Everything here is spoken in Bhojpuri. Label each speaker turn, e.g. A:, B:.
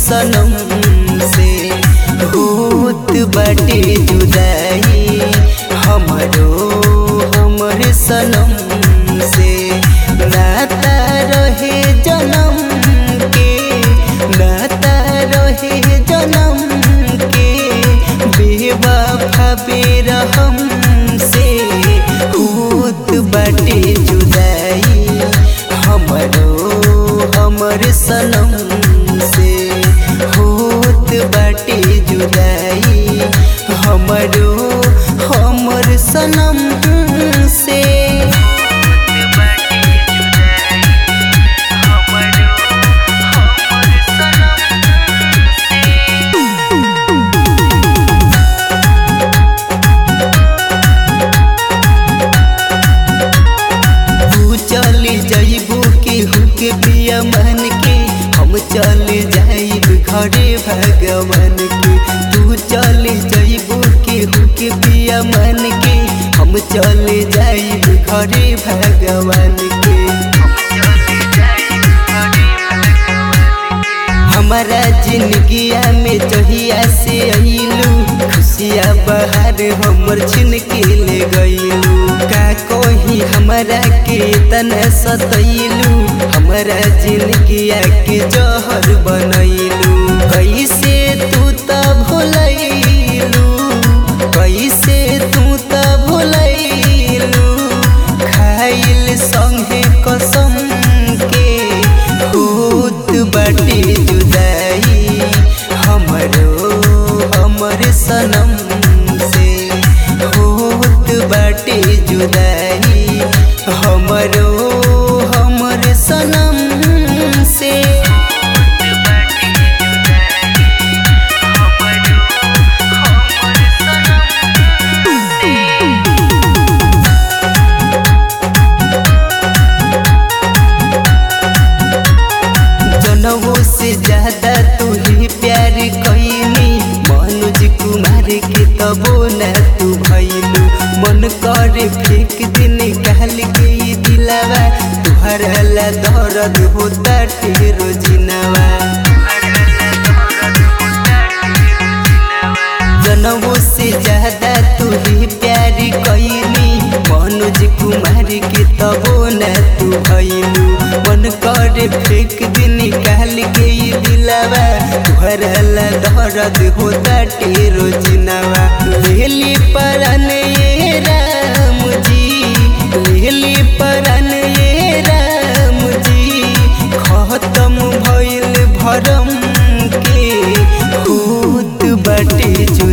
A: सनम से होत बाटे जुदाई हमर सनम से। नाता रहे जन्म के, नाता रहे जन्म के, बेवफा बेरहम से होत बाटे जुदाई हमर सनम से होत बाटे जुदाई हमर सनम से। चले जाइबू केहू के प्रिय मन के, हम चले जाइब घरे भगवान के। तू चले जाइबू केहू के प्रिय मन के, हम चले जाइब घरे भगवान के। हमारा जिंदगिया में जहिया से अइलू, खुशिया बहार हमर छिन के ले गइलू। का कोही हमरा के तना सतैलू, हमरा जिंदगिया के जहर बनैलू। कैसे तू त भुलैलू, कैसे तू त भुलैलू, खाइल संगे कसम के होत बाटे जुदाई हमर सनम से होत बाटे जुदाई हमर सनम से। जनवों से ज्यादा तू ही प्यार कईनी, मनोज कुमार के तबो न तू भइलू। मन करे फेंक दिन कहल के दिलावा, तुहरा ला दर्द होता तेरो जिनावा। जनवों से ज्यादा तू ही प्यार कईनी, मनोज कुमार के तबो न तू भइलू। मन करे फेंक दिन कहल के दिलावा, तुहरा ला दर्द होता तेरो जिनावा। लेली परान ये राम जी, लेली परान ये राम जी, खत्म भइल भरम के होत बाटे जुदाई